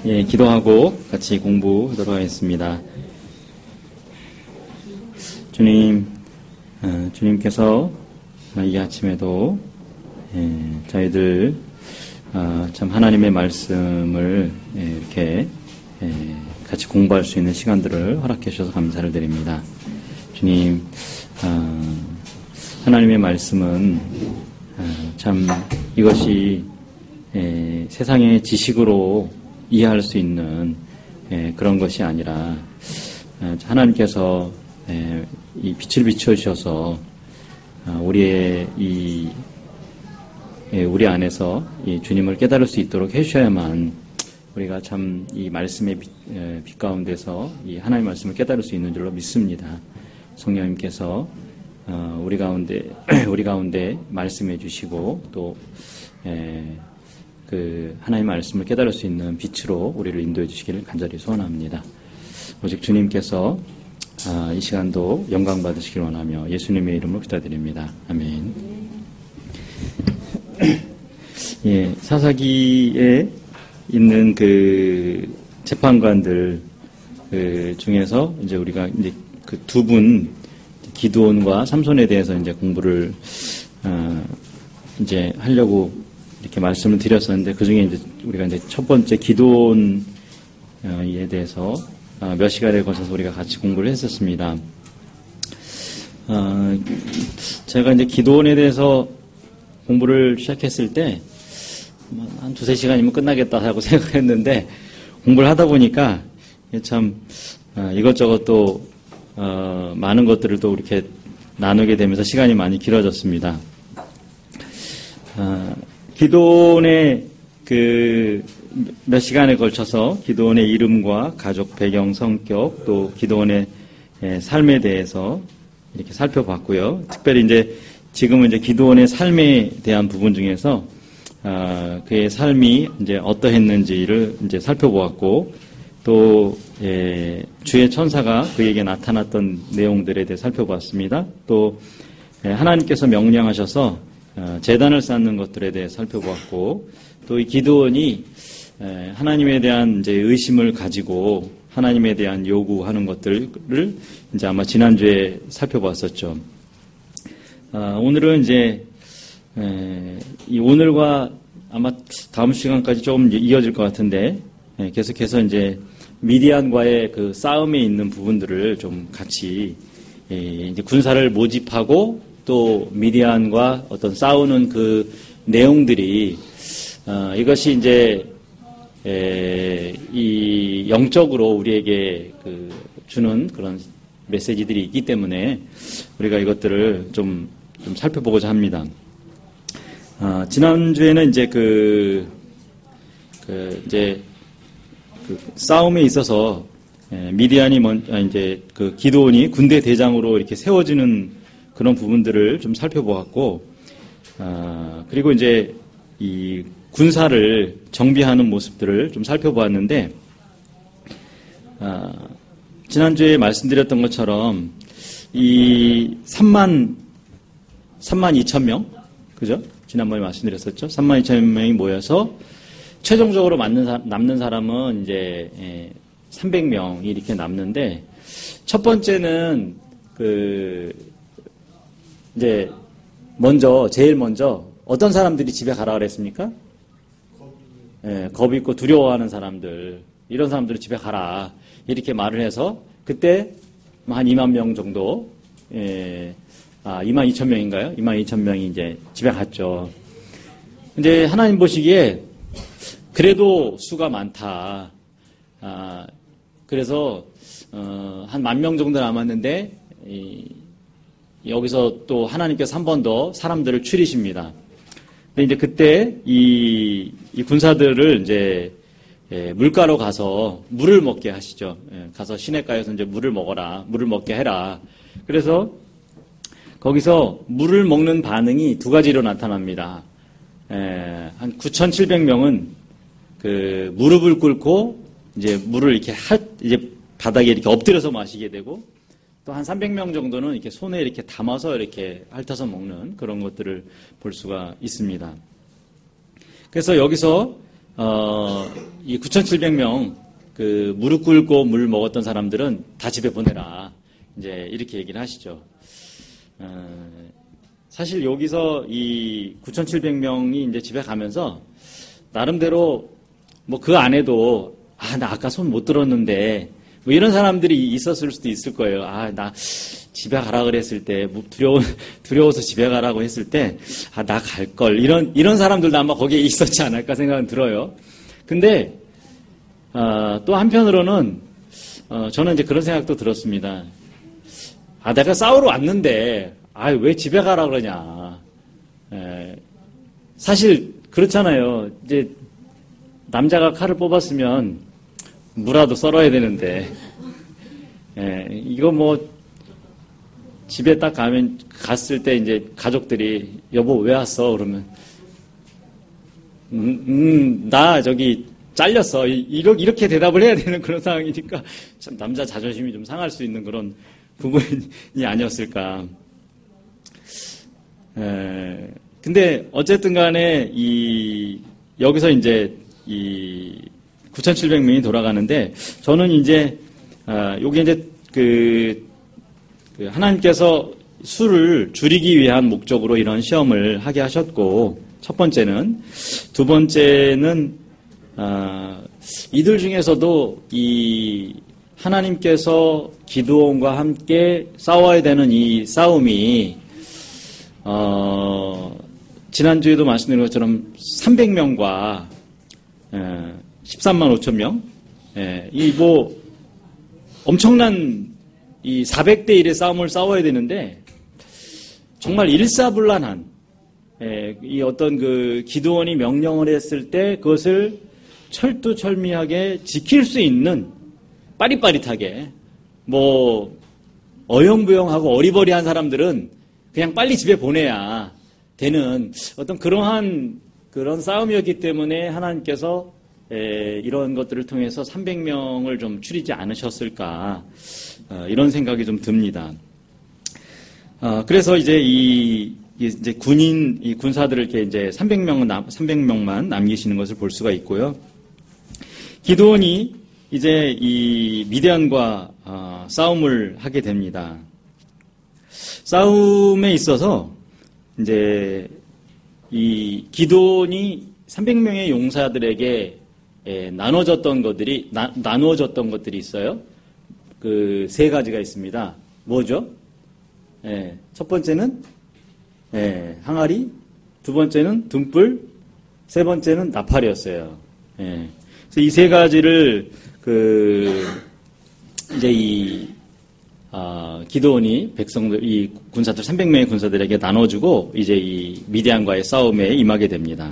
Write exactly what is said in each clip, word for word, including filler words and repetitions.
예, 기도하고 같이 공부하도록 하겠습니다. 주님, 어, 주님께서 이 아침에도 예, 저희들 어, 참 하나님의 말씀을 예, 이렇게 예, 같이 공부할 수 있는 시간들을 허락해 주셔서 감사를 드립니다. 주님, 어, 하나님의 말씀은 어, 참 이것이 예, 세상의 지식으로 이해할 수 있는 예, 그런 것이 아니라 어, 하나님께서 예, 이 빛을 비춰주셔서 어, 우리의 이 예, 우리 안에서 이 주님을 깨달을 수 있도록 해주셔야만 우리가 참 이 말씀의 빛, 예, 빛 가운데서 이 하나님의 말씀을 깨달을 수 있는 줄로 믿습니다. 성령님께서 어, 우리 가운데 우리 가운데 말씀해 주시고 또 예, 그 하나님의 말씀을 깨달을 수 있는 빛으로 우리를 인도해 주시기를 간절히 소원합니다. 오직 주님께서 아, 이 시간도 영광 받으시길 원하며 예수님의 이름으로 기도드립니다. 아멘. 예, 사사기에 있는 그 재판관들 그 중에서 이제 우리가 이제 그 두 분 기드온과 삼손에 대해서 이제 공부를 어, 이제 하려고 이렇게 말씀을 드렸었는데 그 중에 이제 우리가 이제 첫 번째 기드온에 대해서 몇 시간에 걸쳐서 우리가 같이 공부를 했었습니다. 어, 제가 이제 기드온에 대해서 공부를 시작했을 때 한 두세 시간이면 끝나겠다 하고 생각했는데 공부를 하다 보니까 참 이것저것 또 어, 많은 것들을 또 이렇게 나누게 되면서 시간이 많이 길어졌습니다. 어, 기드온의 그 몇 시간에 걸쳐서 기드온의 이름과 가족 배경, 성격, 또 기드온의 삶에 대해서 이렇게 살펴봤고요. 특별히 이제 지금은 이제 기드온의 삶에 대한 부분 중에서 아, 그의 삶이 이제 어떠했는지를 이제 살펴보았고 또 예, 주의 천사가 그에게 나타났던 내용들에 대해 살펴보았습니다. 또 예, 하나님께서 명령하셔서 어, 제단을 쌓는 것들에 대해 살펴보았고 또 이 기드온이 예, 하나님에 대한 이제 의심을 가지고 하나님에 대한 요구하는 것들을 이제 아마 지난주에 살펴보았었죠. 아, 오늘은 이제 에, 이 오늘과 아마 다음 시간까지 조금 이어질 것 같은데 에, 계속해서 이제 미디안과의 그 싸움에 있는 부분들을 좀 같이 에, 이제 군사를 모집하고 또 미디안과 어떤 싸우는 그 내용들이 어, 이것이 이제 에, 이 영적으로 우리에게 그 주는 그런 메시지들이 있기 때문에 우리가 이것들을 좀, 좀 살펴보고자 합니다. 아, 지난주에는 이제 그, 그, 이제, 그 싸움에 있어서, 예, 미디안이 먼, 아, 이제 그 기드온이 군대 대장으로 이렇게 세워지는 그런 부분들을 좀 살펴보았고, 아, 그리고 이제 이 군사를 정비하는 모습들을 좀 살펴보았는데, 아, 지난주에 말씀드렸던 것처럼 이 삼만, 삼만 이천 명? 그죠? 지난번에 말씀드렸었죠. 삼만 이천 명이 모여서 최종적으로 맞는 사, 남는 사람은 이제 예, 삼백 명이 이렇게 남는데 첫 번째는 그 이제 먼저 제일 먼저 어떤 사람들이 집에 가라 그랬습니까? 예, 겁 있고 두려워하는 사람들 이런 사람들이 집에 가라 이렇게 말을 해서 그때 한 이만 명 정도 예, 아, 이만 이천 명인가요? 이만 이천 명이 이제 집에 갔죠. 근데 하나님 보시기에 그래도 수가 많다. 아, 그래서 어, 한 만 명 정도 남았는데 이, 여기서 또 하나님께서 한 번 더 사람들을 추리십니다. 근데 이제 그때 이, 이 군사들을 이제 예, 물가로 가서 물을 먹게 하시죠. 예, 가서 시냇가에서 이제 물을 먹어라, 물을 먹게 해라. 그래서 거기서 물을 먹는 반응이 두 가지로 나타납니다. 에, 한 구천칠백 명은 그 무릎을 꿇고 이제 물을 이렇게 하, 이제 바닥에 이렇게 엎드려서 마시게 되고 또 한 삼백 명 정도는 이렇게 손에 이렇게 담아서 이렇게 핥아서 먹는 그런 것들을 볼 수가 있습니다. 그래서 여기서 어, 이 구천칠백 명 그 무릎 꿇고 물 먹었던 사람들은 다 집에 보내라. 이제 이렇게 얘기를 하시죠. 어, 사실 여기서 이 구천칠백 명이 이제 집에 가면서 나름대로 뭐 그 안에도 아, 나 아까 손 못 들었는데 뭐 이런 사람들이 있었을 수도 있을 거예요. 아, 나 집에 가라 그랬을 때 두려워 두려워서 집에 가라고 했을 때 아, 나 갈 걸 이런 이런 사람들도 아마 거기에 있었지 않을까 생각은 들어요. 근데 어, 또 한편으로는 어, 저는 이제 그런 생각도 들었습니다. 아, 내가 싸우러 왔는데 아, 왜 집에 가라 그러냐. 에, 사실 그렇잖아요. 이제 남자가 칼을 뽑았으면 무라도 썰어야 되는데, 에, 이거 뭐 집에 딱 가면 갔을 때 이제 가족들이 여보 왜 왔어? 그러면 음, 음, 나 저기 잘렸어. 이렇게, 이렇게 대답을 해야 되는 그런 상황이니까 참 남자 자존심이 좀 상할 수 있는 그런 부분이 아니었을까. 에, 근데 어쨌든 간에 이 여기서 이제 이 구천칠백 명이 돌아가는데 저는 이제 아, 요게 이제 그, 그 하나님께서 수를 줄이기 위한 목적으로 이런 시험을 하게 하셨고 첫 번째는 두 번째는 아, 이들 중에서도 이 하나님께서 기드온과 함께 싸워야 되는 이 싸움이 어, 지난주에도 말씀드린 것처럼 삼백 명과 에, 십삼만 오천 명, 예, 이 뭐 엄청난 이 사백 대 일의 싸움을 싸워야 되는데 정말 일사불란한 예, 이 어떤 그 기드온이 명령을 했을 때 그것을 철두철미하게 지킬 수 있는 빠릿빠릿하게 뭐 어영부영하고 어리버리한 사람들은 그냥 빨리 집에 보내야 되는 어떤 그러한 그런 싸움이었기 때문에 하나님께서 에, 이런 것들을 통해서 삼백 명을 좀 줄이지 않으셨을까 어, 이런 생각이 좀 듭니다. 어, 그래서 이제 이 이제 군인 이 군사들을 이렇게 이제 삼백 명은 남, 삼백 명만 남기시는 것을 볼 수가 있고요. 기드온이 이제 이 미디안과 어, 싸움을 하게 됩니다. 싸움에 있어서 이제 이 기드온이 삼백 명의 용사들에게 예, 나눠졌던 것들이 나, 나누어졌던 것들이 있어요. 그 세 가지가 있습니다. 뭐죠? 예, 첫 번째는 예, 항아리, 두 번째는 등불, 세 번째는 나팔이었어요. 예, 그래서 이 세 가지를 그 이제 이 아, 기드온이 백성들, 이 군사들, 삼백 명의 군사들에게 나눠주고, 이제 이 미디안과의 싸움에 임하게 됩니다.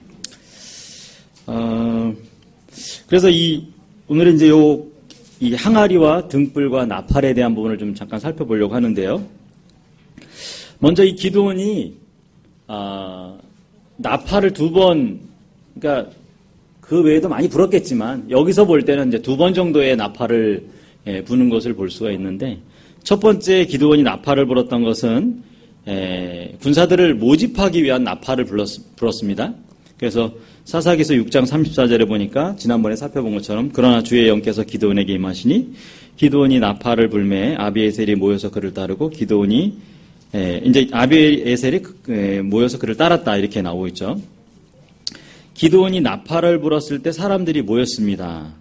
어, 그래서 이, 오늘은 이제 요, 이 항아리와 등불과 나팔에 대한 부분을 좀 잠깐 살펴보려고 하는데요. 먼저 이 기드온이, 아, 나팔을 두 번, 그러니까 그 외에도 많이 불었겠지만, 여기서 볼 때는 이제 두 번 정도의 나팔을 예, 부는 것을 볼 수가 있는데, 첫 번째 기드온이 나팔을 불었던 것은 에, 군사들을 모집하기 위한 나팔을 불렀, 불었습니다. 그래서 사사기서 육 장 삼십사 절에 보니까 지난번에 살펴본 것처럼 그러나 주의 영께서 기드온에게 임하시니 기드온이 나팔을 불매 아비에셀이 모여서 그를 따르고 기드온이 에, 이제 아비에셀이 에, 모여서 그를 따랐다 이렇게 나오고 있죠. 기드온이 나팔을 불었을 때 사람들이 모였습니다.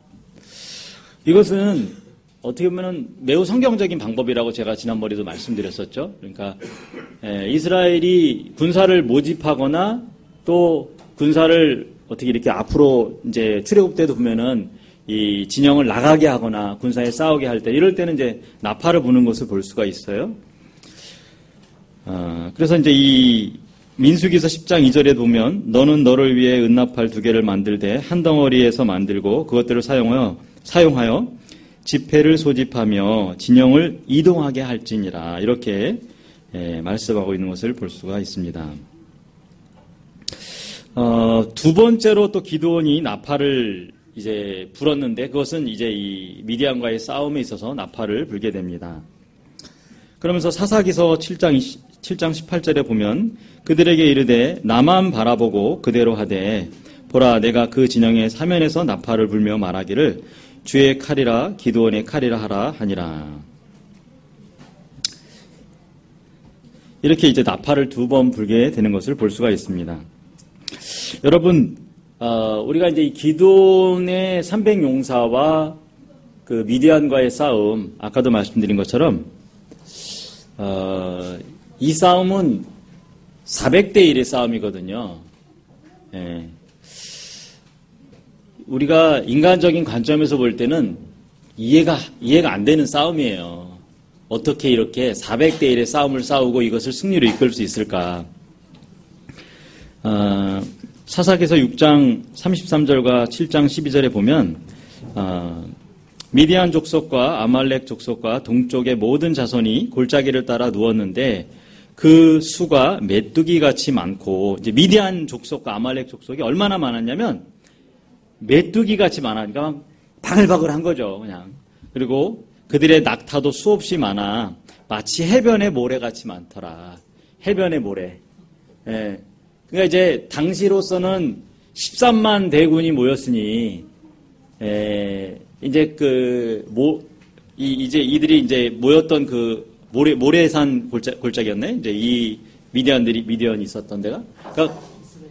이것은 어떻게 보면 매우 성경적인 방법이라고 제가 지난번에도 말씀드렸었죠. 그러니까 에, 이스라엘이 군사를 모집하거나 또 군사를 어떻게 이렇게 앞으로 이제 출애굽 때도 보면은 이 진영을 나가게 하거나 군사에 싸우게 할 때 이럴 때는 이제 나팔을 부는 것을 볼 수가 있어요. 어, 그래서 이제 이 민수기서 십 장 이 절에 보면 너는 너를 위해 은나팔 두 개를 만들되 한 덩어리에서 만들고 그것들을 사용하여 사용하여 지폐를 소집하며 진영을 이동하게 할지니라 이렇게 예, 말씀하고 있는 것을 볼 수가 있습니다. 어, 두 번째로 또 기드온이 나팔을 이제 불었는데 그것은 이제 이 미디안과의 싸움에 있어서 나팔을 불게 됩니다. 그러면서 사사기서 칠 장 칠 장 십팔 절에 보면 그들에게 이르되 나만 바라보고 그대로 하되 보라 내가 그 진영의 사면에서 나팔을 불며 말하기를 주의 칼이라 기드온의 칼이라 하라 하니라. 이렇게 이제 나팔을 두 번 불게 되는 것을 볼 수가 있습니다. 여러분, 어, 우리가 이제 이 기드온의 삼백 용사와 그 미디안과의 싸움, 아까도 말씀드린 것처럼, 어, 이 싸움은 사백 대 일의 싸움이거든요. 예. 우리가 인간적인 관점에서 볼 때는 이해가, 이해가 안 되는 싸움이에요. 어떻게 이렇게 사백 대 일의 싸움을 싸우고 이것을 승리로 이끌 수 있을까? 어, 사사기서 육 장 삼십삼 절과 칠 장 십이 절에 보면 어, 미디안 족속과 아말렉 족속과 동쪽의 모든 자손이 골짜기를 따라 누웠는데 그 수가 메뚜기같이 많고, 이제 미디안 족속과 아말렉 족속이 얼마나 많았냐면 메뚜기같이 많으니까 막 바글바글한 거죠, 그냥. 그리고 그들의 낙타도 수없이 많아 마치 해변의 모래같이 많더라. 해변의 모래. 예. 그러니까 이제 당시로서는 십삼만 대군이 모였으니, 에, 이제 그, 모, 이, 이제 이들이 이제 모였던 그 모래, 모래산 골짜, 골짜기였네? 이제 이 미디안들이, 미디안이 있었던 데가. 그러니까,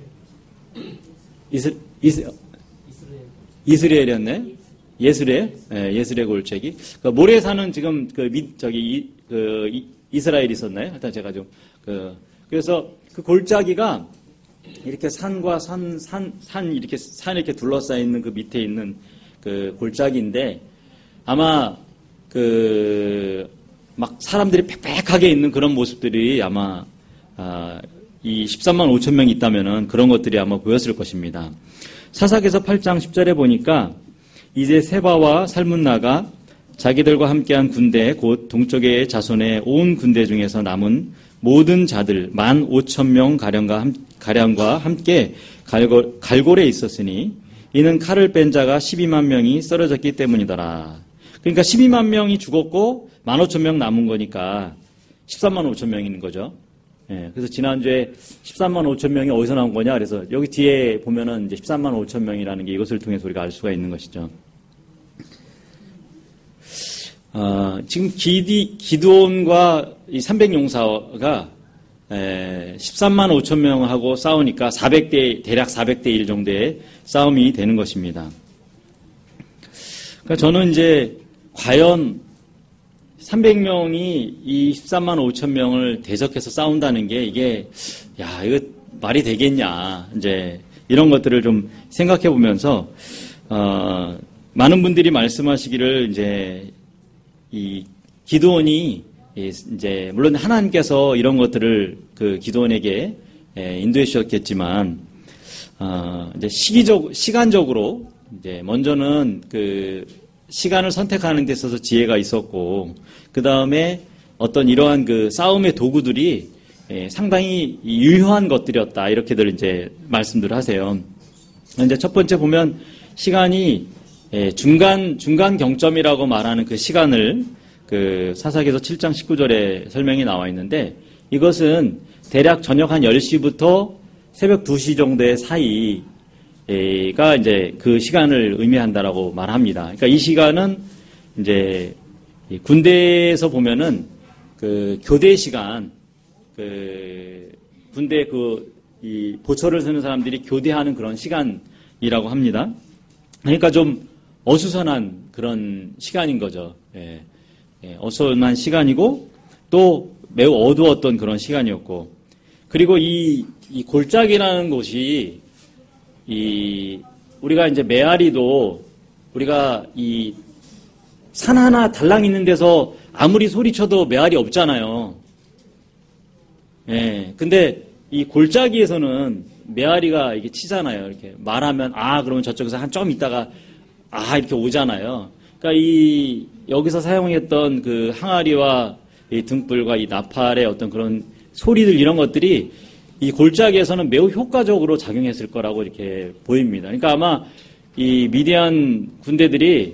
이스, 이스, 이스라엘이었네? 예스레, 예, 예스레 골짜기. 그러니까 모래산은 지금 그 미, 저기, 이, 그, 이, 이스라엘이 있었나요? 하여튼 제가 좀, 그, 그래서 그 골짜기가 이렇게 산과 산, 산, 산, 이렇게, 산 이렇게 둘러싸여 있는 그 밑에 있는 그 골짜기인데 아마 그, 막 사람들이 빽빽하게 있는 그런 모습들이 아마, 아, 이 십삼만 오천 명이 있다면은 그런 것들이 아마 보였을 것입니다. 사사기서 팔 장 십 절에 보니까 이제 세바와 살문나가 자기들과 함께한 군대 곧 동쪽의 자손의 온 군대 중에서 남은 모든 자들 만 오천 명 가량과, 함, 가량과 함께 갈고, 갈골에 있었으니 이는 칼을 뺀 자가 십이만 명이 쓰러졌기 때문이더라. 그러니까 십이만 명이 죽었고 만 오천 명 남은 거니까 십삼만 오천 명이 있는 거죠. 예, 그래서 지난주에 십삼만 오천 명이 어디서 나온 거냐? 그래서 여기 뒤에 보면은 이제 십삼만 오천 명이라는 게 이것을 통해서 우리가 알 수가 있는 것이죠. 어, 지금 기디, 기드온과 이 삼백 용사가 에, 십삼만 오천 명하고 싸우니까 사백 대, 대략 사백 대 일 정도의 싸움이 되는 것입니다. 그러니까 저는 이제 과연 삼백 명이 이 십삼만 오천 명을 대적해서 싸운다는 게 이게, 야, 이거 말이 되겠냐. 이제 이런 것들을 좀 생각해 보면서, 어, 많은 분들이 말씀하시기를 이제 이 기드온이 이제 물론 하나님께서 이런 것들을 그 기드온에게 인도해 주셨겠지만 어 이제 시기적 시간적으로 이제 먼저는 그 시간을 선택하는 데 있어서 지혜가 있었고 그 다음에 어떤 이러한 그 싸움의 도구들이 상당히 유효한 것들이었다 이렇게들 이제 말씀들을 하세요. 이제 첫 번째 보면 시간이 중간 중간 경점이라고 말하는 그 시간을 그 사사기서 칠 장 십구 절에 설명이 나와 있는데 이것은 대략 저녁 한 열 시부터 새벽 두 시 정도의 사이가 이제 그 시간을 의미한다라고 말합니다. 그러니까 이 시간은 이제 군대에서 보면은 그 교대 시간, 그 군대 그 이 보초를 서는 사람들이 교대하는 그런 시간이라고 합니다. 그러니까 좀 어수선한 그런 시간인 거죠. 예. 예, 어수선한 시간이고 또 매우 어두웠던 그런 시간이었고 그리고 이, 이 골짜기라는 곳이 이 우리가 이제 메아리도 우리가 이 산 하나 달랑 있는 데서 아무리 소리쳐도 메아리 없잖아요. 예. 근데 이 골짜기에서는 메아리가 이게 치잖아요. 이렇게 말하면 아 그러면 저쪽에서 한 좀 있다가 아 이렇게 오잖아요. 그러니까 이 여기서 사용했던 그 항아리와 이 등불과 이 나팔의 어떤 그런 소리들 이런 것들이 이 골짜기에서는 매우 효과적으로 작용했을 거라고 이렇게 보입니다. 그러니까 아마 이 미디안 군대들이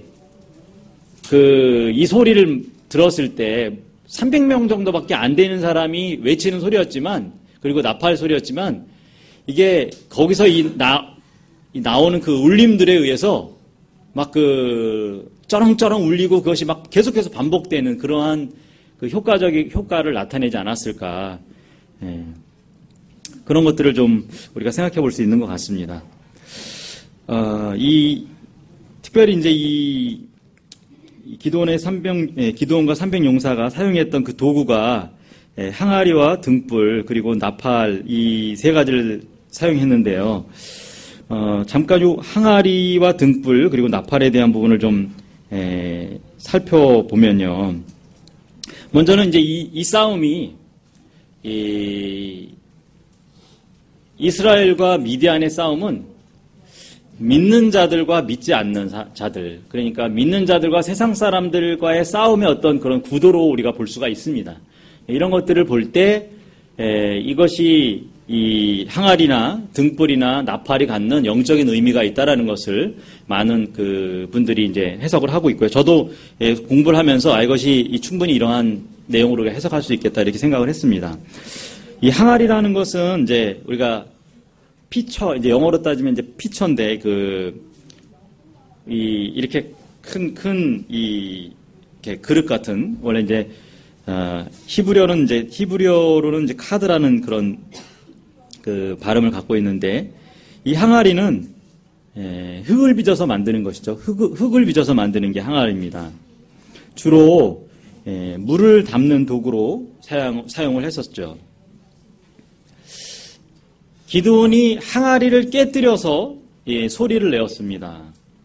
그 이 소리를 들었을 때 삼백 명 정도밖에 안 되는 사람이 외치는 소리였지만 그리고 나팔 소리였지만 이게 거기서 이 나 나오는 그 울림들에 의해서 막 그 쩌렁쩌렁 울리고 그것이 막 계속해서 반복되는 그러한 그 효과적인 효과를 나타내지 않았을까. 예. 그런 것들을 좀 우리가 생각해 볼 수 있는 것 같습니다. 어, 이 특별히 이제 이 기도원의 삼병, 예, 기도원과 삼병용사가 사용했던 그 도구가 예, 항아리와 등불 그리고 나팔 이 세 가지를 사용했는데요. 어, 잠깐 요 항아리와 등불 그리고 나팔에 대한 부분을 좀 에, 살펴보면요. 먼저는 이제 이, 이 싸움이 이, 이스라엘과 미디안의 싸움은 믿는 자들과 믿지 않는 사, 자들, 그러니까 믿는 자들과 세상 사람들과의 싸움의 어떤 그런 구도로 우리가 볼 수가 있습니다. 이런 것들을 볼 때 이것이 이 항아리나 등불이나 나팔이 갖는 영적인 의미가 있다라는 것을 많은 그 분들이 이제 해석을 하고 있고요. 저도 예, 공부를 하면서 아, 이것이 충분히 이러한 내용으로 해석할 수 있겠다 이렇게 생각을 했습니다. 이 항아리라는 것은 이제 우리가 피처, 이제 영어로 따지면 이제 피처인데 그 이 이렇게 큰 큰 이 이렇게 그릇 같은 원래 이제 어, 히브리어는 이제 히브리어로는 이제 카드라는 그런 그 발음을 갖고 있는데 이 항아리는 예, 흙을 빚어서 만드는 것이죠. 흙, 흙을 빚어서 만드는 게 항아리입니다. 주로 예, 물을 담는 도구로 사용, 사용을 했었죠. 기드온이 항아리를 깨뜨려서 예, 소리를 내었습니다.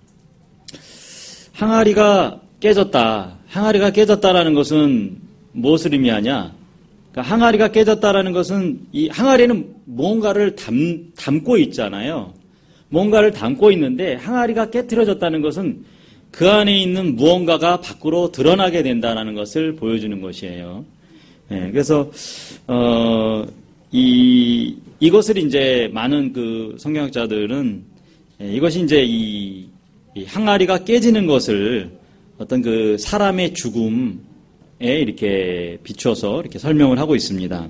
항아리가 깨졌다. 항아리가 깨졌다라는 것은 무엇을 의미하냐? 그러니까 항아리가 깨졌다라는 것은 이 항아리는 뭔가를 담, 담고 있잖아요. 뭔가를 담고 있는데 항아리가 깨트려졌다는 것은 그 안에 있는 무언가가 밖으로 드러나게 된다는 것을 보여주는 것이에요. 네, 그래서 어, 이 이것을 이제 많은 그 성경학자들은 예, 이것이 이제 이, 이 항아리가 깨지는 것을 어떤 그 사람의 죽음 이렇게 비춰서 이렇게 설명을 하고 있습니다.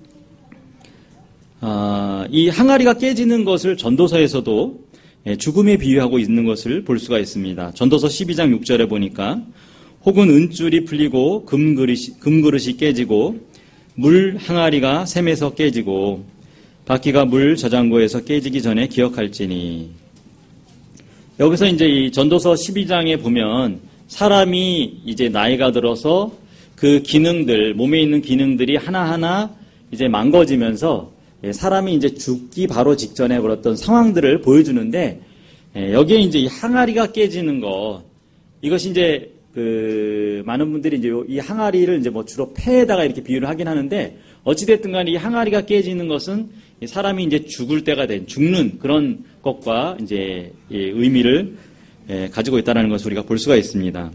아, 이 항아리가 깨지는 것을 전도서에서도 죽음에 비유하고 있는 것을 볼 수가 있습니다. 전도서 십이 장 육 절에 보니까 혹은 은줄이 풀리고 금그릇이, 금그릇이 깨지고 물 항아리가 샘에서 깨지고 바퀴가 물 저장고에서 깨지기 전에 기억할지니. 여기서 이제 이 전도서 십이 장에 보면 사람이 이제 나이가 들어서 그 기능들, 몸에 있는 기능들이 하나하나 이제 망가지면서 사람이 이제 죽기 바로 직전에 그랬던 상황들을 보여주는데 여기에 이제 이 항아리가 깨지는 것, 이것이 이제 그 많은 분들이 이제 이 항아리를 이제 뭐 주로 폐에다가 이렇게 비유를 하긴 하는데 어찌됐든 간에 이 항아리가 깨지는 것은 사람이 이제 죽을 때가 된, 죽는 그런 것과 이제 의미를 가지고 있다는 것을 우리가 볼 수가 있습니다.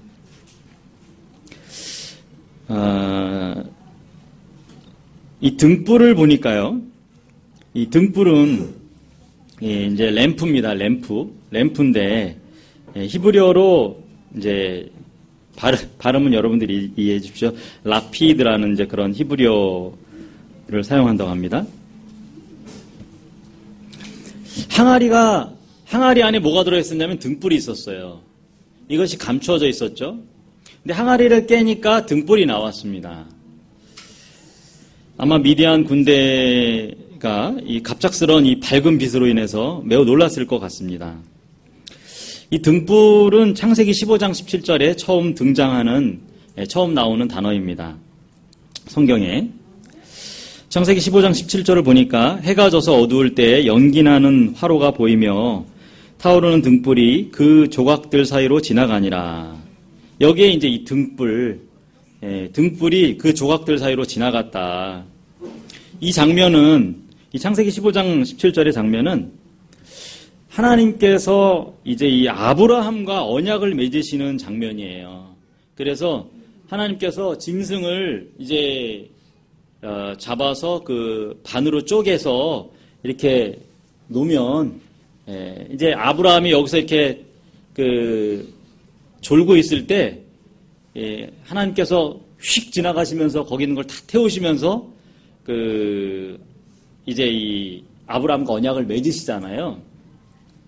아, 이 등불을 보니까요. 이 등불은 예, 이제 램프입니다. 램프. 램프인데 예, 히브리어로 이제 발음, 발음은 여러분들이 이해해 주십시오. 라피드라는 이제 그런 히브리어를 사용한다고 합니다. 항아리가 항아리 안에 뭐가 들어있었냐면 등불이 있었어요. 이것이 감추어져 있었죠. 근데 항아리를 깨니까 등불이 나왔습니다. 아마 미디안 군대가 이 갑작스러운 이 밝은 빛으로 인해서 매우 놀랐을 것 같습니다. 이 등불은 창세기 십오 장 십칠 절에 처음 등장하는, 처음 나오는 단어입니다. 성경에. 창세기 십오 장 십칠 절을 보니까 해가 져서 어두울 때 연기나는 화로가 보이며 타오르는 등불이 그 조각들 사이로 지나가니라. 여기에 이제 이 등불, 예, 등불이 그 조각들 사이로 지나갔다. 이 장면은, 이 창세기 십오 장 십칠 절의 장면은 하나님께서 이제 이 아브라함과 언약을 맺으시는 장면이에요. 그래서 하나님께서 짐승을 이제 어, 잡아서 그 반으로 쪼개서 이렇게 놓으면 예, 이제 아브라함이 여기서 이렇게 그 졸고 있을 때 예, 하나님께서 휙 지나가시면서 거기 있는 걸 다 태우시면서 그 이제 이 아브라함과 언약을 맺으시잖아요.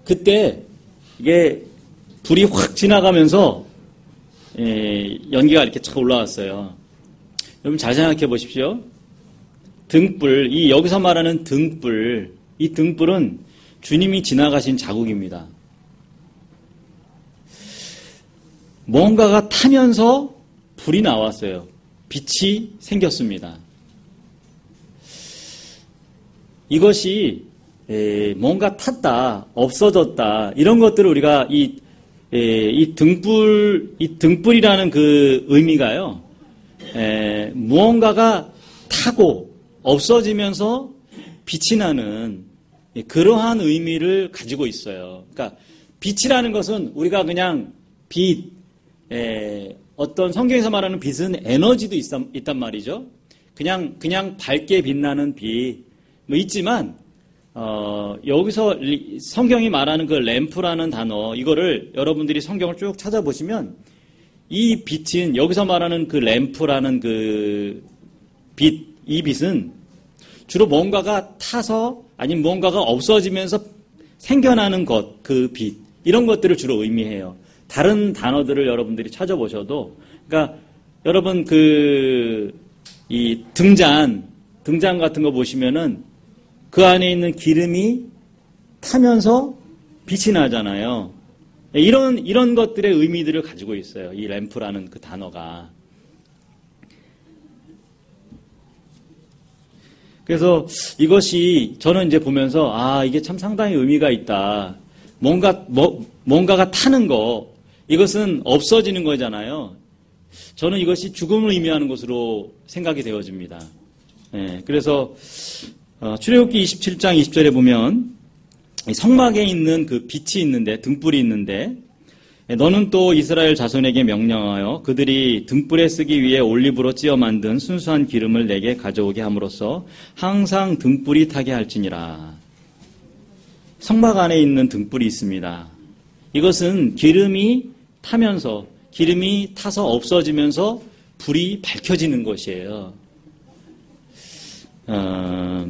그때 이게 불이 확 지나가면서 에, 연기가 이렇게 착 올라왔어요. 여러분 잘 생각해 보십시오. 등불, 이 여기서 말하는 등불, 이 등불은 주님이 지나가신 자국입니다. 뭔가가 타면서 불이 나왔어요. 빛이 생겼습니다. 이것이 에, 뭔가 탔다, 없어졌다, 이런 것들을 우리가 이, 에, 이 등불, 이 등불이라는 그 의미가요, 에, 무언가가 타고 없어지면서 빛이 나는 그러한 의미를 가지고 있어요. 그러니까 빛이라는 것은 우리가 그냥 빛, 에, 어떤 성경에서 말하는 빛은 에너지도 있, 있단 말이죠. 그냥, 그냥 밝게 빛나는 빛, 뭐 있지만, 어, 여기서 성경이 말하는 그 램프라는 단어, 이거를 여러분들이 성경을 쭉 찾아보시면 이 빛은, 여기서 말하는 그 램프라는 그 빛, 이 빛은 주로 뭔가가 타서 아니면 뭔가가 없어지면서 생겨나는 것, 그 빛, 이런 것들을 주로 의미해요. 다른 단어들을 여러분들이 찾아보셔도, 그러니까 여러분 그, 이 등잔, 등잔 같은 거 보시면은 그 안에 있는 기름이 타면서 빛이 나잖아요. 이런, 이런 것들의 의미들을 가지고 있어요. 이 램프라는 그 단어가. 그래서 이것이 저는 이제 보면서, 아, 이게 참 상당히 의미가 있다. 뭔가, 뭐, 뭔가가 타는 거, 이것은 없어지는 거잖아요. 저는 이것이 죽음을 의미하는 것으로 생각이 되어집니다. 예, 그래서, 어, 출애굽기 이십칠 장 이십 절에 보면 성막에 있는 그 빛이 있는데, 등불이 있는데, 너는 또 이스라엘 자손에게 명령하여 그들이 등불에 쓰기 위해 올리브로 찌어 만든 순수한 기름을 내게 가져오게 함으로써 항상 등불이 타게 할지니라. 성막 안에 있는 등불이 있습니다. 이것은 기름이 타면서, 기름이 타서 없어지면서 불이 밝혀지는 것이에요. 어,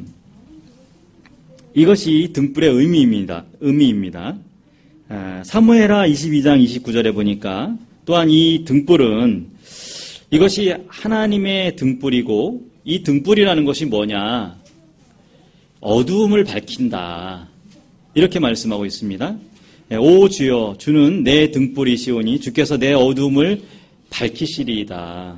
이것이 등불의 의미입니다. 의미입니다. 아, 사무엘하 이십이 장 이십구 절에 보니까 또한 이 등불은 이것이 하나님의 등불이고, 이 등불이라는 것이 뭐냐? 어두움을 밝힌다. 이렇게 말씀하고 있습니다. 오 주여, 주는 내 등불이시오니 주께서 내 어두움을 밝히시리이다.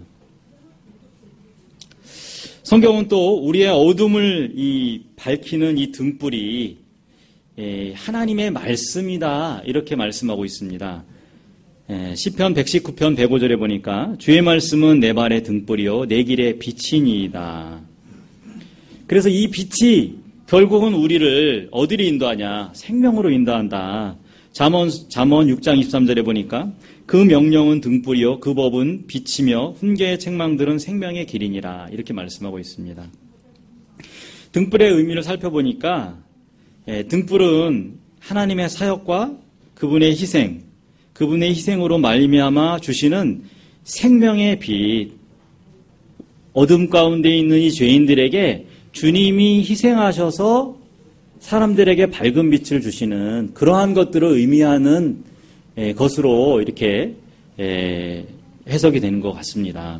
성경은 또 우리의 어둠을 이 밝히는 이 등불이 하나님의 말씀이다, 이렇게 말씀하고 있습니다. 시편 백십구 편 백오 절에 보니까 주의 말씀은 내 발의 등불이요 내 길의 빛이니이다. 그래서 이 빛이 결국은 우리를 어디로 인도하냐? 생명으로 인도한다. 잠언, 잠언 육 장 이십삼 절에 보니까 그 명령은 등불이요 그 법은 빛이며 훈계의 책망들은 생명의 길이니라, 이렇게 말씀하고 있습니다. 등불의 의미를 살펴보니까 예, 등불은 하나님의 사역과 그분의 희생, 그분의 희생으로 말미암아 주시는 생명의 빛, 어둠 가운데 있는 이 죄인들에게 주님이 희생하셔서 사람들에게 밝은 빛을 주시는 그러한 것들을 의미하는 것으로 이렇게 해석이 되는 것 같습니다.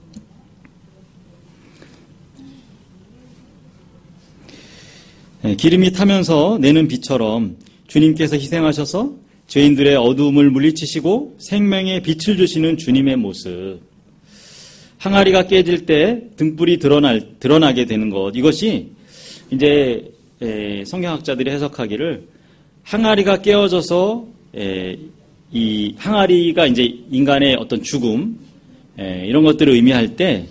기름이 타면서 내는 빛처럼 주님께서 희생하셔서 죄인들의 어두움을 물리치시고 생명의 빛을 주시는 주님의 모습, 항아리가 깨질 때 등불이 드러날, 드러나게 되는 것, 이것이 이제 성경학자들이 해석하기를 항아리가 깨어져서 이 항아리가 이제 인간의 어떤 죽음, 이런 것들을 의미할 때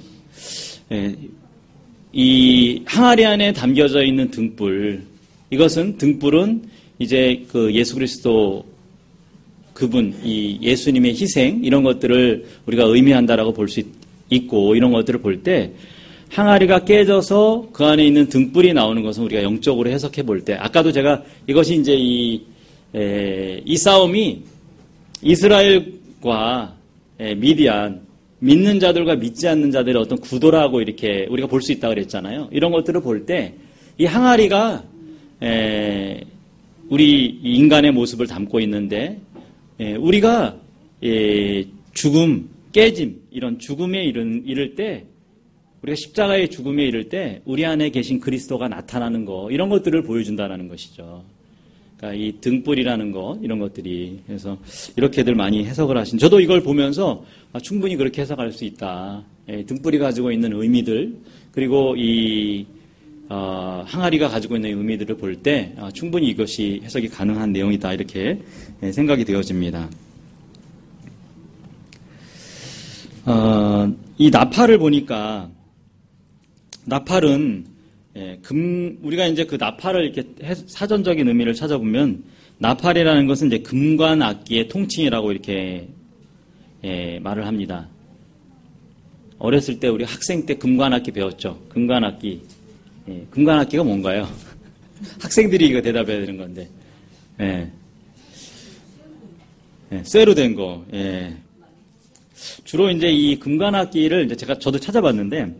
이 항아리 안에 담겨져 있는 등불, 이것은 등불은 이제 그 예수 그리스도 그분, 이 예수님의 희생, 이런 것들을 우리가 의미한다라고 볼 수 있고, 이런 것들을 볼 때 항아리가 깨져서 그 안에 있는 등불이 나오는 것은 우리가 영적으로 해석해 볼 때, 아까도 제가 이것이 이제 이, 에, 이 싸움이 이스라엘과 에, 미디안, 믿는 자들과 믿지 않는 자들의 어떤 구도라고 이렇게 우리가 볼 수 있다고 그랬잖아요. 이런 것들을 볼 때 이 항아리가 에, 우리 인간의 모습을 담고 있는데 우리가 죽음, 깨짐, 이런 죽음에 이른, 이를 때 우리가 십자가의 죽음에 이를 때 우리 안에 계신 그리스도가 나타나는 거 이런 것들을 보여준다는 것이죠. 그러니까 이 등불이라는 것 이런 것들이 그래서 이렇게들 많이 해석을 하신. 저도 이걸 보면서 아, 충분히 그렇게 해석할 수 있다. 예, 등불이 가지고 있는 의미들 그리고 이 어, 항아리가 가지고 있는 의미들을 볼 때 아, 충분히 이것이 해석이 가능한 내용이다 이렇게 예, 생각이 되어집니다. 어, 이 나팔을 보니까 나팔은 예, 금 우리가 이제 그 나팔을 이렇게 해, 사전적인 의미를 찾아보면 나팔이라는 것은 이제 금관 악기의 통칭이라고 이렇게 예, 말을 합니다. 어렸을 때 우리 학생 때 금관 악기 배웠죠. 금관 악기. 예, 금관 악기가 뭔가요? 학생들이 이거 대답해야 되는 건데. 예. 예, 쇠로 된 거. 예. 주로 이제 이 금관 악기를 이제 제가 저도 찾아봤는데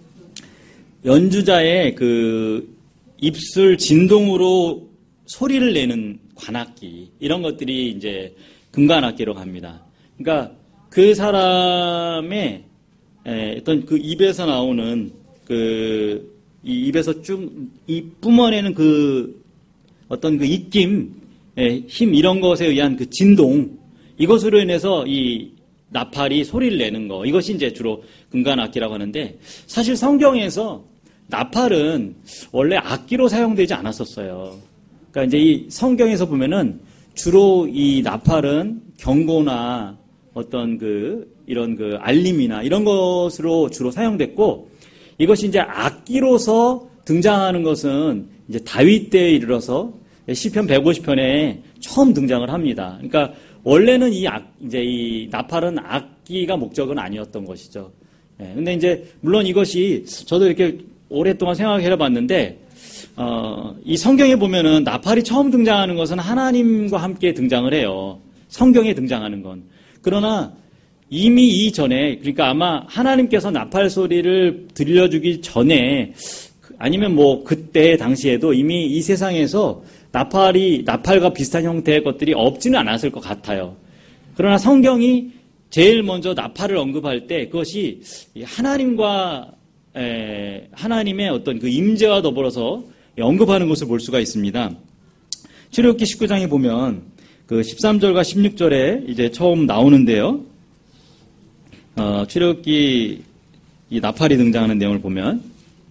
연주자의 그 입술 진동으로 소리를 내는 관악기 이런 것들이 이제 금관 악기로 갑니다. 그러니까 그 사람의 어떤 그 입에서 나오는 그 이 입에서 쭉 이 뿜어내는 그 어떤 그 입김, 힘 이런 것에 의한 그 진동 이것으로 인해서 이 나팔이 소리를 내는 거 이것이 이제 주로 금관 악기라고 하는데 사실 성경에서 나팔은 원래 악기로 사용되지 않았었어요. 그러니까 이제 이 성경에서 보면은 주로 이 나팔은 경고나 어떤 그 이런 그 알림이나 이런 것으로 주로 사용됐고 이것이 이제 악기로서 등장하는 것은 이제 다윗 때에 이르러서 시편 백오십 편에 처음 등장을 합니다. 그러니까 원래는 이 악, 이제 이 나팔은 악기가 목적은 아니었던 것이죠. 예, 근데 이제 물론 이것이 저도 이렇게 오랫동안 생각해 봤는데 어, 이 성경에 보면은 나팔이 처음 등장하는 것은 하나님과 함께 등장을 해요. 성경에 등장하는 건. 그러나 이미 이전에 그러니까 아마 하나님께서 나팔 소리를 들려주기 전에 아니면 뭐 그때 당시에도 이미 이 세상에서 나팔이 나팔과 비슷한 형태의 것들이 없지는 않았을 것 같아요. 그러나 성경이 제일 먼저 나팔을 언급할 때 그것이 하나님과 에, 하나님의 어떤 그 임재와 더불어서 언급하는 것을 볼 수가 있습니다. 출애굽기 십구 장에 보면 그 십삼 절과 십육 절에 이제 처음 나오는데요. 어, 출애굽기 이 나팔이 등장하는 내용을 보면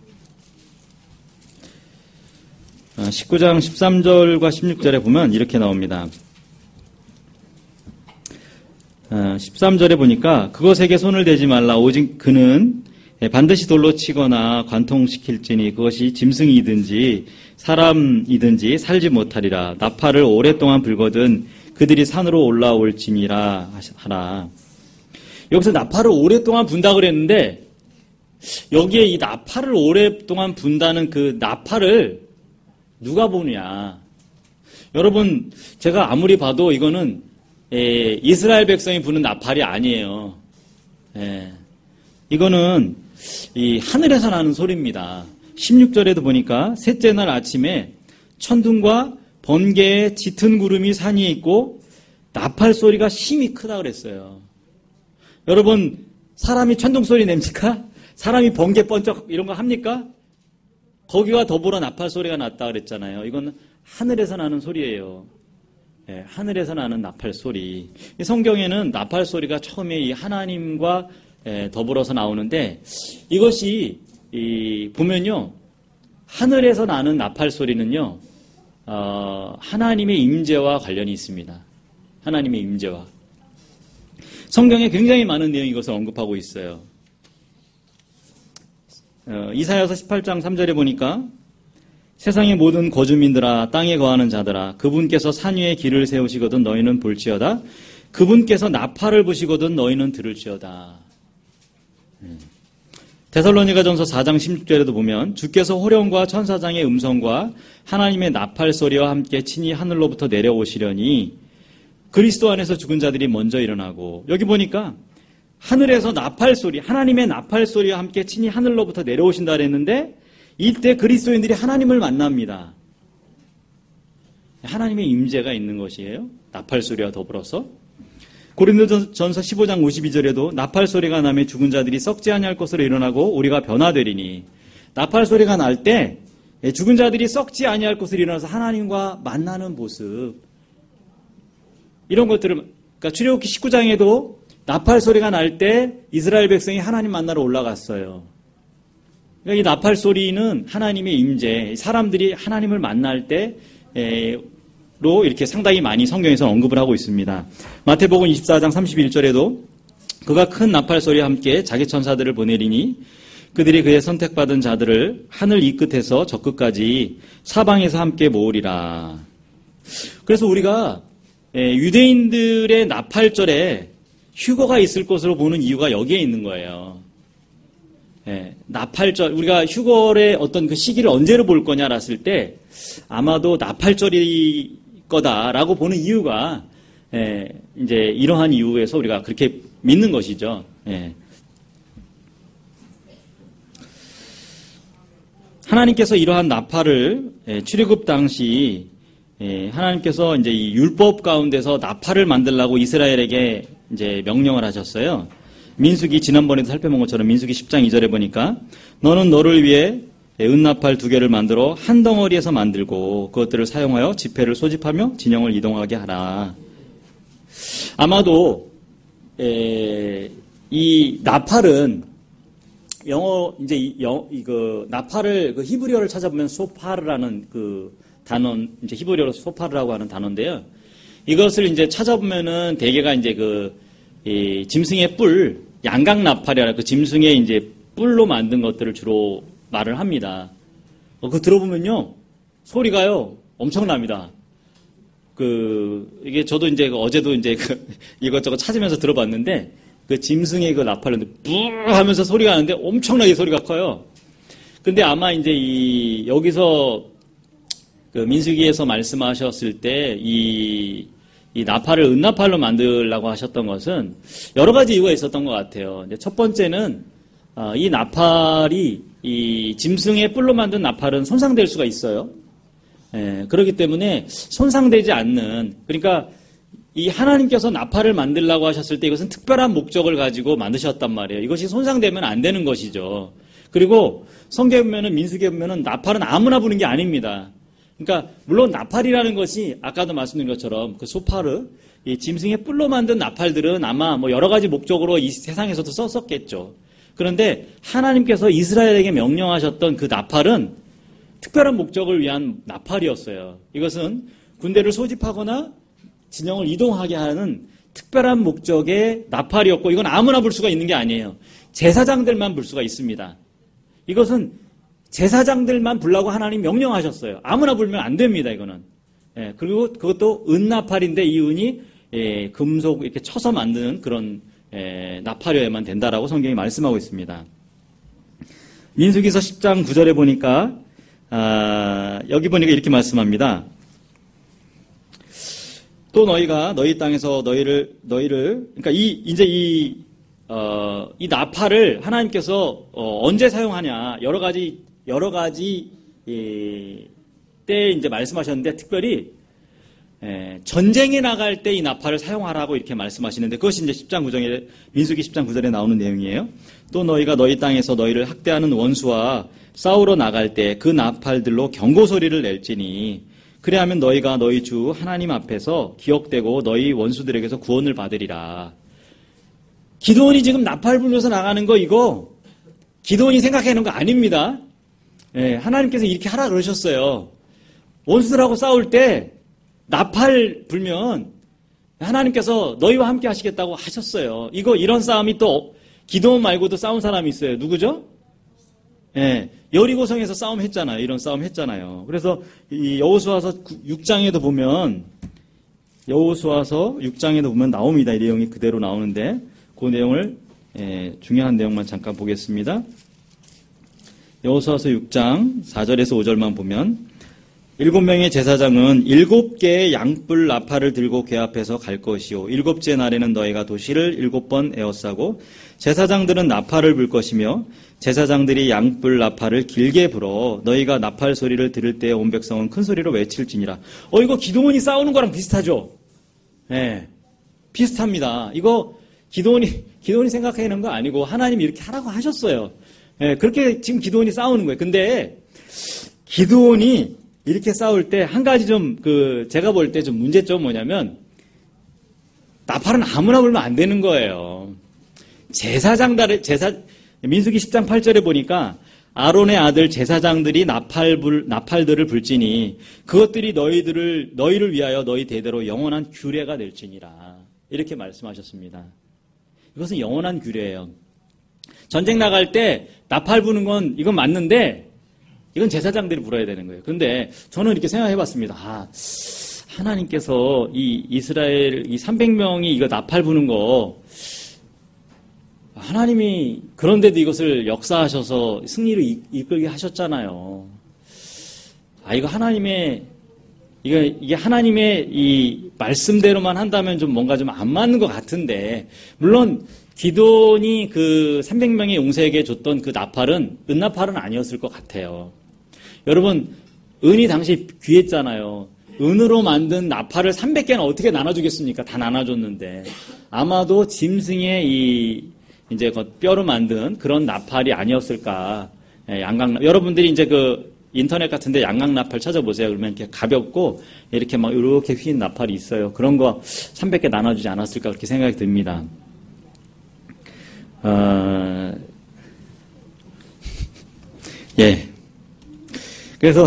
어, 십구 장 십삼 절과 십육 절에 보면 이렇게 나옵니다. 어, 십삼 절에 보니까 그것에게 손을 대지 말라 오직 그는 반드시 돌로 치거나 관통시킬지니 그것이 짐승이든지 사람이든지 살지 못하리라. 나팔을 오랫동안 불거든 그들이 산으로 올라올지니라 하라. 여기서 나팔을 오랫동안 분다 그랬는데 여기에 이 나팔을 오랫동안 분다는 그 나팔을 누가 보느냐. 여러분 제가 아무리 봐도 이거는 에, 이스라엘 백성이 부는 나팔이 아니에요. 에, 이거는 이 하늘에서 나는 소리입니다. 십육 절에도 보니까 셋째 날 아침에 천둥과 번개의 짙은 구름이 산 위에 있고 나팔 소리가 심히 크다 그랬어요. 여러분 사람이 천둥 소리 냅니까? 사람이 번개 번쩍 이런 거 합니까? 거기와 더불어 나팔 소리가 났다 그랬잖아요. 이건 하늘에서 나는 소리예요. 예, 하늘에서 나는 나팔 소리. 성경에는 나팔 소리가 처음에 이 하나님과 예, 더불어서 나오는데 이것이 이, 보면요 하늘에서 나는 나팔 소리는요 어, 하나님의 임재와 관련이 있습니다. 하나님의 임재와 성경에 굉장히 많은 내용이 이것을 언급하고 있어요. 어, 이사야서 십팔 장 삼 절에 보니까 세상의 모든 거주민들아 땅에 거하는 자들아 그분께서 산 위에 길을 세우시거든 너희는 볼지어다 그분께서 나팔을 부시거든 너희는 들을지어다. 데살로니가전서 사 장 십육 절에도 보면 주께서 호령과 천사장의 음성과 하나님의 나팔 소리와 함께 친히 하늘로부터 내려오시려니 그리스도 안에서 죽은 자들이 먼저 일어나고 여기 보니까 하늘에서 나팔 소리 하나님의 나팔 소리와 함께 친히 하늘로부터 내려오신다 그랬는데 이때 그리스도인들이 하나님을 만납니다. 하나님의 임재가 있는 것이에요. 나팔 소리와 더불어서. 고린도전서 십오 장 오십이 절에도 나팔 소리가 나면 죽은 자들이 썩지 아니할 것으로 일어나고 우리가 변화되리니, 나팔 소리가 날 때 죽은 자들이 썩지 아니할 것으로 일어나서 하나님과 만나는 모습, 이런 것들을, 그러니까 출애굽기 십구 장에도 나팔 소리가 날 때 이스라엘 백성이 하나님 만나러 올라갔어요. 그러니까 이 나팔 소리는 하나님의 임재, 사람들이 하나님을 만날 때로 이렇게 상당히 많이 성경에서 언급을 하고 있습니다. 마태복음 이십사 장 삼십일 절에도 그가 큰 나팔 소리와 함께 자기 천사들을 보내리니 그들이 그의 선택받은 자들을 하늘 이 끝에서 저 끝까지 사방에서 함께 모으리라. 그래서 우리가 유대인들의 나팔절에 휴거가 있을 것으로 보는 이유가 여기에 있는 거예요. 예, 나팔절, 우리가 휴거의 어떤 그 시기를 언제로 볼 거냐라 했을 때 아마도 나팔절이 거다라고 보는 이유가, 예, 이제 이러한 이유에서 우리가 그렇게 믿는 것이죠. 예. 하나님께서 이러한 나팔을, 예, 출애굽 당시, 예, 하나님께서 이제 이 율법 가운데서 나팔을 만들라고 이스라엘에게 이제 명령을 하셨어요. 민수기, 지난번에도 살펴본 것처럼 민수기 십 장 이 절에 보니까 너는 너를 위해 은나팔 두 개를 만들어 한 덩어리에서 만들고 그것들을 사용하여 지폐를 소집하며 진영을 이동하게 하라. 아마도 에, 이 나팔은 영어 이제 이, 영, 이거 나팔을 그 히브리어를 찾아보면 소파르라는 그 단어, 이제 히브리어로 소파르라고 하는 단어인데요. 이것을 이제 찾아보면은 대개가 이제 그 이 짐승의 뿔, 양각 나팔이라 그 짐승의 이제 뿔로 만든 것들을 주로 말을 합니다. 어, 그 들어보면요 소리가요 엄청납니다. 그 이게 저도 이제 어제도 이제 그 이것저것 찾으면서 들어봤는데 그 짐승의 그 나팔을 뿌 하면서 소리가 나는데 엄청나게 소리가 커요. 근데 아마 이제 이 여기서 그 민수기에서 말씀하셨을 때 이 이 나팔을 은나팔로 만들라고 하셨던 것은 여러 가지 이유가 있었던 것 같아요. 첫 번째는 이 나팔이 이 짐승의 뿔로 만든 나팔은 손상될 수가 있어요. 예, 그렇기 때문에 손상되지 않는, 그러니까 이 하나님께서 나팔을 만들라고 하셨을 때 이것은 특별한 목적을 가지고 만드셨단 말이에요. 이것이 손상되면 안 되는 것이죠. 그리고 성경에 보면은, 민수기에 보면은 나팔은 아무나 부는 게 아닙니다. 그러니까 물론 나팔이라는 것이 아까도 말씀드린 것처럼 그 소파르, 이 짐승의 뿔로 만든 나팔들은 아마 뭐 여러 가지 목적으로 이 세상에서도 썼었겠죠. 그런데 하나님께서 이스라엘에게 명령하셨던 그 나팔은 특별한 목적을 위한 나팔이었어요. 이것은 군대를 소집하거나 진영을 이동하게 하는 특별한 목적의 나팔이었고, 이건 아무나 불 수가 있는 게 아니에요. 제사장들만 불 수가 있습니다. 이것은 제사장들만 불라고 하나님 명령하셨어요. 아무나 불면 안 됩니다, 이거는. 예, 그리고 그것도 은나팔인데 이 은이 예, 금속 이렇게 쳐서 만드는 그런 예, 나팔이어야만 된다라고 성경이 말씀하고 있습니다. 민수기서 십 장 구 절에 보니까 아, 여기 보니까 이렇게 말씀합니다. 또 너희가 너희 땅에서 너희를 너희를 그러니까 이 이제 이 어, 이 나팔을 하나님께서 어, 언제 사용하냐, 여러 가지 여러 가지 예, 때 이제 말씀하셨는데 특별히 예, 전쟁에 나갈 때 이 나팔을 사용하라고 이렇게 말씀하시는데 그것이 이제 십 장 구 절에 민수기 십 장 구 절에 나오는 내용이에요. 또 너희가 너희 땅에서 너희를 학대하는 원수와 싸우러 나갈 때 그 나팔들로 경고 소리를 낼지니 그래야면 너희가 너희 주 하나님 앞에서 기억되고 너희 원수들에게서 구원을 받으리라. 기도원이 지금 나팔 불면서 나가는 거 이거 기도원이 생각해놓은 거 아닙니다. 예, 하나님께서 이렇게 하라 그러셨어요. 원수들하고 싸울 때 나팔 불면 하나님께서 너희와 함께 하시겠다고 하셨어요. 이거 이런 싸움이 또 기도원 말고도 싸운 사람이 있어요. 누구죠? 예, 여리고성에서 싸움 했잖아요. 이런 싸움 했잖아요. 그래서 이 여호수아서 육 장에도 보면 여호수아서 육 장에도 보면 나옵니다. 이 내용이 그대로 나오는데 그 내용을 예, 중요한 내용만 잠깐 보겠습니다. 여호수아서 육 장 사 절에서 오 절만 보면 일곱 명의 제사장은 일곱 개의 양뿔 나팔을 들고 궤 앞에서 갈 것이요. 일곱째 날에는 너희가 도시를 일곱 번 에워싸고 제사장들은 나팔을 불 것이며 제사장들이 양뿔 나팔을 길게 불어 너희가 나팔 소리를 들을 때 온 백성은 큰 소리로 외칠지니라. 어, 이거 기드온이 싸우는 거랑 비슷하죠? 예. 네, 비슷합니다. 이거 기드온이, 기드온이 생각해낸 거 아니고 하나님이 이렇게 하라고 하셨어요. 예, 네, 그렇게 지금 기드온이 싸우는 거예요. 근데 기드온이 이렇게 싸울 때 한 가지 좀 그 제가 볼 때 좀 문제점은 뭐냐면 나팔은 아무나 불면 안 되는 거예요. 제사장들 제사 민수기 십 장 팔 절에 보니까 아론의 아들 제사장들이 나팔 불 나팔들을 불지니 그것들이 너희들을 너희를 위하여 너희 대대로 영원한 규례가 될지니라. 이렇게 말씀하셨습니다. 이것은 영원한 규례예요. 전쟁 나갈 때 나팔 부는 건 이건 맞는데 이건 제사장들이 불어야 되는 거예요. 그런데 저는 이렇게 생각해 봤습니다. 아, 하나님께서 이 이스라엘 이 삼백 명이 이거 나팔 부는 거 하나님이 그런데도 이것을 역사하셔서 승리를 이끌게 하셨잖아요. 아, 이거 하나님의 이게, 이게 하나님의 이 말씀대로만 한다면 좀 뭔가 좀 안 맞는 것 같은데, 물론 기드온이 그 삼백 명의 용사에게 줬던 그 나팔은 은나팔은 아니었을 것 같아요. 여러분, 은이 당시 귀했잖아요. 은으로 만든 나팔을 삼백 개는 어떻게 나눠주겠습니까? 다 나눠줬는데. 아마도 짐승의 이, 이제 그 뼈로 만든 그런 나팔이 아니었을까. 예, 양각, 여러분들이 이제 그 인터넷 같은데 양각 나팔 찾아보세요. 그러면 이렇게 가볍고 이렇게 막 이렇게 휜 나팔이 있어요. 그런 거 삼백 개 나눠주지 않았을까 그렇게 생각이 듭니다. 어, 예. 그래서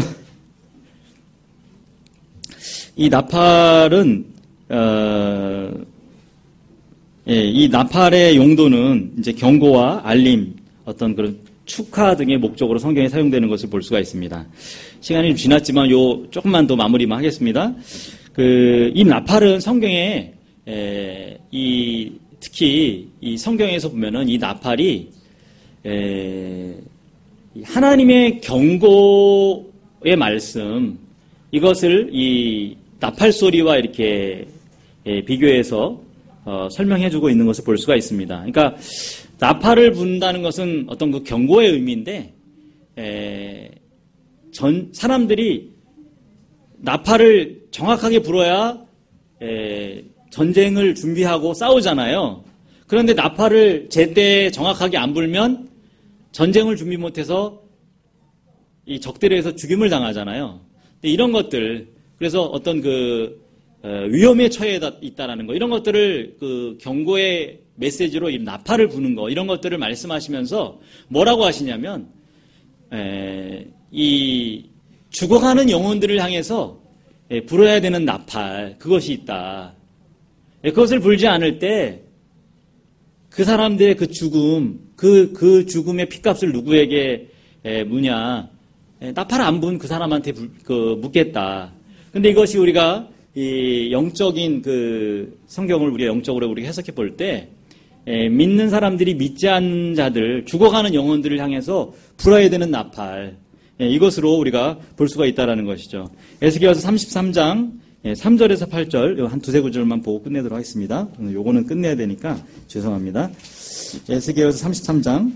이 나팔은 어, 예, 이 나팔의 용도는 이제 경고와 알림, 어떤 그런 축하 등의 목적으로 성경에 사용되는 것을 볼 수가 있습니다. 시간이 좀 지났지만 요 조금만 더 마무리만 하겠습니다. 그 이 나팔은 성경에 에, 이 특히 이 성경에서 보면은 이 나팔이 에, 하나님의 경고의 말씀 이것을 이 나팔 소리와 이렇게 에, 비교해서 어, 설명해주고 있는 것을 볼 수가 있습니다. 그러니까 나팔을 분다는 것은 어떤 그 경고의 의미인데 에, 전 사람들이 나팔을 정확하게 불어야 에, 전쟁을 준비하고 싸우잖아요. 그런데 나팔을 제때 정확하게 안 불면 전쟁을 준비 못해서 이 적들에 의해서 죽임을 당하잖아요. 근데 이런 것들, 그래서 어떤 그 위험에 처해 있다라는 거, 이런 것들을 그 경고의 메시지로 이 나팔을 부는 거, 이런 것들을 말씀하시면서 뭐라고 하시냐면 에, 이 죽어가는 영혼들을 향해서 에, 불어야 되는 나팔, 그것이 있다. 에, 그것을 불지 않을 때 그 사람들의 그 죽음, 그, 그 죽음의 핏값을 누구에게 에, 무냐, 에, 나팔 안 분 그 사람한테 부, 그, 묻겠다. 근데 이것이 우리가 이 영적인 그 성경을 우리가 영적으로 우리가 해석해 볼 때 에, 믿는 사람들이 믿지 않는 자들, 죽어가는 영혼들을 향해서 불어야 되는 나팔, 에, 이것으로 우리가 볼 수가 있다라는 것이죠. 에스겔서 삼십삼 장 예, 삼 절에서 팔 절, 한 두세 구절만 보고 끝내도록 하겠습니다. 요거는 끝내야 되니까 죄송합니다. 에스겔서 삼십삼 장.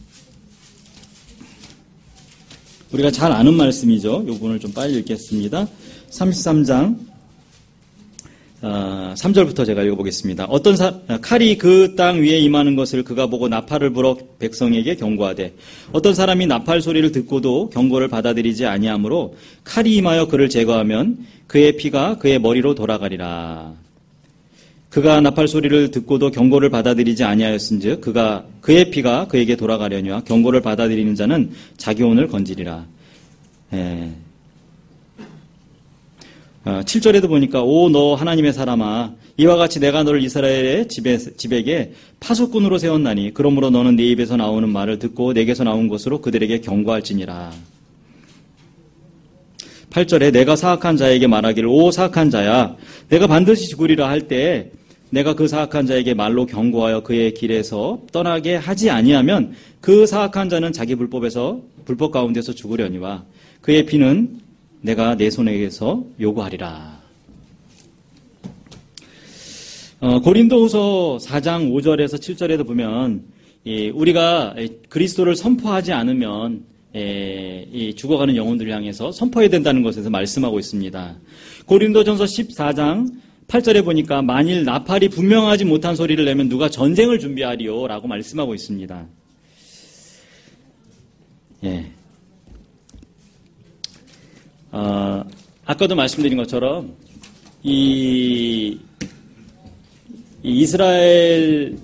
우리가 잘 아는 말씀이죠. 요 부분을 좀 빨리 읽겠습니다. 삼십삼 장, 어, 삼 절부터 제가 읽어보겠습니다. 어떤 사, 칼이 그 땅 위에 임하는 것을 그가 보고 나팔을 불어 백성에게 경고하되 어떤 사람이 나팔 소리를 듣고도 경고를 받아들이지 아니하므로 칼이 임하여 그를 제거하면 그의 피가 그의 머리로 돌아가리라. 그가 나팔 소리를 듣고도 경고를 받아들이지 아니하였은즉 그가 그의 피가 그에게 돌아가려니와 경고를 받아들이는 자는 자기 혼을 건지리라. 예. 칠 절에도 보니까 오 너 하나님의 사람아 이와 같이 내가 너를 이스라엘의 집에, 집에게 파수꾼으로 세웠나니 그러므로 너는 네 입에서 나오는 말을 듣고 내게서 나온 것으로 그들에게 경고할지니라. 팔 절에 내가 사악한 자에게 말하기를 오 사악한 자야 내가 반드시 죽으리라 할 때 내가 그 사악한 자에게 말로 경고하여 그의 길에서 떠나게 하지 아니하면 그 사악한 자는 자기 불법에서 불법 가운데서 죽으려니와 그의 피는 내가 내 손에게서 요구하리라. 어, 고린도후서 사 장 오 절에서 칠 절에도 보면 예, 우리가 그리스도를 선포하지 않으면 예, 이 죽어가는 영혼들을 향해서 선포해야 된다는 것에서 말씀하고 있습니다. 고린도전서 십사 장 팔 절에 보니까 만일 나팔이 분명하지 못한 소리를 내면 누가 전쟁을 준비하리요 라고 말씀하고 있습니다. 예. 어, 아까도 말씀드린 것처럼 이, 이 이스라엘과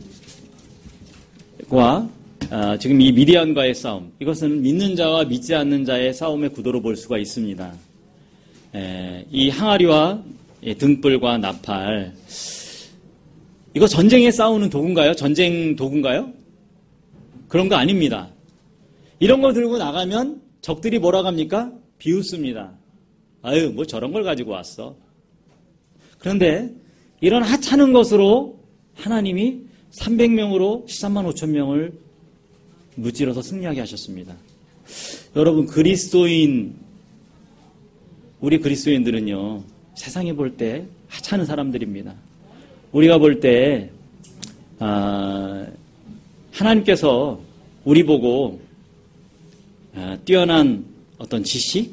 아, 지금 이 미디안과의 싸움, 이것은 믿는 자와 믿지 않는 자의 싸움의 구도로 볼 수가 있습니다. 에, 이 항아리와 등불과 나팔, 이거 전쟁에 싸우는 도구인가요? 전쟁 도구인가요? 그런 거 아닙니다. 이런 거 들고 나가면 적들이 뭐라고 합니까? 비웃습니다. 아유, 뭐 저런 걸 가지고 왔어. 그런데 이런 하찮은 것으로 하나님이 삼백 명으로 십삼만 오천 명을 무찌러서 승리하게 하셨습니다. 여러분, 그리스도인, 우리 그리스도인들은요, 세상에 볼 때 하찮은 사람들입니다. 우리가 볼 때, 아, 하나님께서 우리 보고 아, 뛰어난 어떤 지식,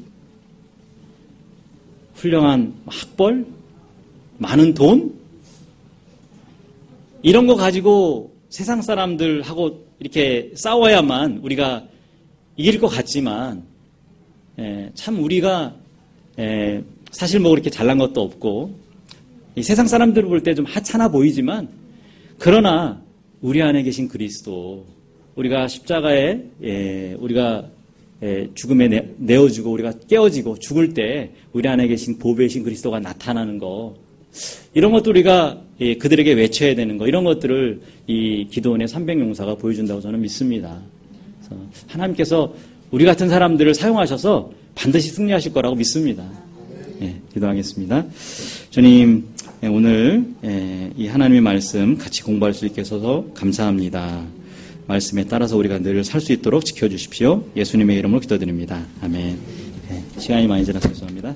훌륭한 학벌, 많은 돈, 이런 거 가지고 세상 사람들하고 이렇게 싸워야만 우리가 이길 것 같지만, 에, 참 우리가 에, 사실 뭐 그렇게 잘난 것도 없고, 이 세상 사람들을 볼 때 좀 하찮아 보이지만, 그러나 우리 안에 계신 그리스도, 우리가 십자가에 에, 우리가 에, 죽음에 내, 내어주고 우리가 깨어지고 죽을 때 우리 안에 계신 보배이신 그리스도가 나타나는 거, 이런 것도 우리가 예, 그들에게 외쳐야 되는 거, 이런 것들을 이 기도원의 삼백 용사가 보여준다고 저는 믿습니다. 그래서 하나님께서 우리 같은 사람들을 사용하셔서 반드시 승리하실 거라고 믿습니다. 예, 기도하겠습니다. 주님, 예, 오늘 예, 이 하나님의 말씀 같이 공부할 수 있게 해서 감사합니다. 말씀에 따라서 우리가 늘 살 수 있도록 지켜주십시오. 예수님의 이름으로 기도드립니다. 아멘. 예, 시간이 많이 지나서 죄송합니다.